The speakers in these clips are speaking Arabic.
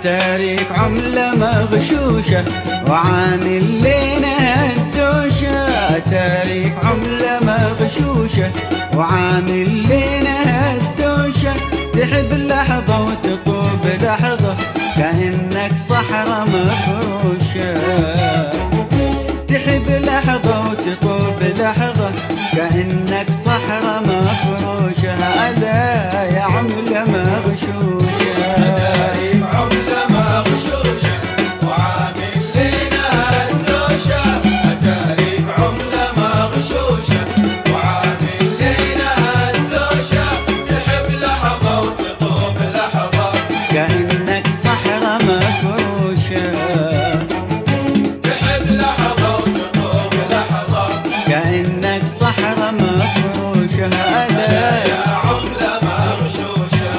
أتاريك عملة مغشوشة وعامل لنا الدوشة. أتاريك عملة مغشوشة وعامل لنا الدوشة. تحب لحظة وتطوب لحظة كأنك صحراء مفروشة. تحب لحظة وتطوب لحظة كأنك صحراء مفروشة. ألا يا عملة مغشوشة. أتاريك عملة مغشوشة وعامل لنا الدوشة. أتاريك عملة مغشوشة وعامل لنا الدوشة. تحب لحظة وتطوب لحظة كأنك صحراء مفروشة. تحب لحظة وتطوب لحظة كأنك صحراء مفروشة. ألا يا عملة مغشوشة.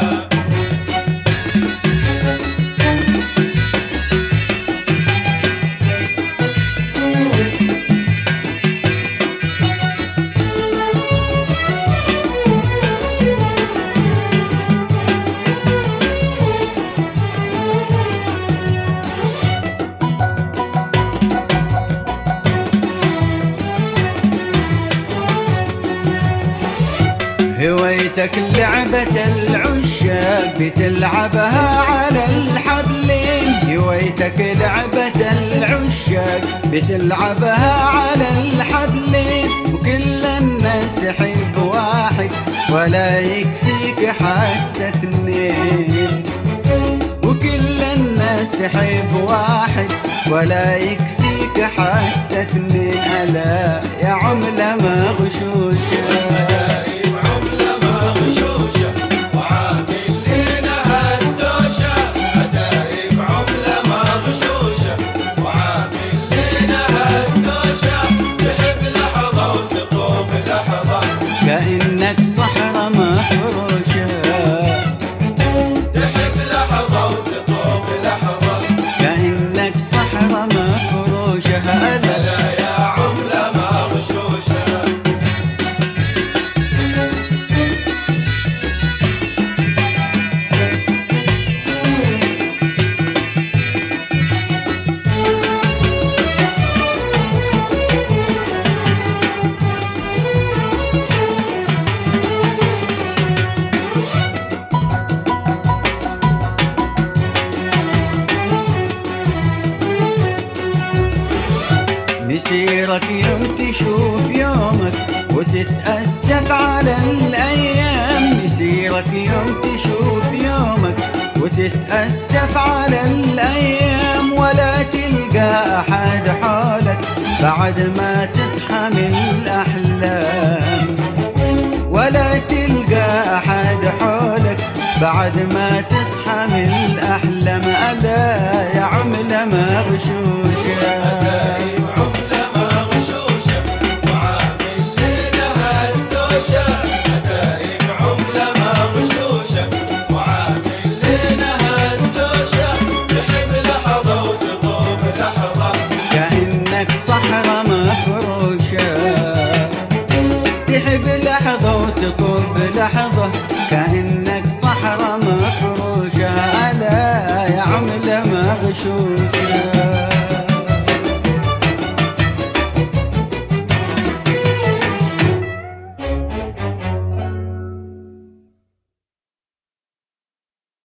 هويتك لعبة العشاق بتلعبها على الحبلين. هويتك لعبة العشاق بتلعبها على الحبلين. وكل الناس تحب واحد ولا يكفيك حتى اثنين. وكل الناس تحب واحد ولا يكفيك حتى اثنين. ألا يا عملة مغشوشة. أتاريك عملة مغشوشة وعامل لنا الدوشة. أتاريك عملة مغشوشة وعامل لنا الدوشة. تحب لحظة وتطوب لحظة كأنك صحراء مفروشة. تحب لحظة وتطوب لحظة كأنك صحراء مفروشة. ألا ألا يا عملة مغشوشة. مسيرك يوم تشوف يومك وتتأسف على الأيام. مسيرك يوم تشوف يومك وتتأسف على الأيام. ولا تلقى أحد حولك بعد ما تصحى من الأحلام. ولا تلقى أحد حولك بعد ما تصحى من الأحلام. ألا يا عملة مغشوشة. أتاريك عملة مغشوشة وعامل لنا الدوشة. أتاريك عملة مغشوشة وعامل لنا الدوشة. تحب لحظة وتطوب لحظة كأنك صحراء مفروشة. تحب لحظة وتطوب لحظة كأنك صحراء مفروشة. ألا يا عملة مغشوشة.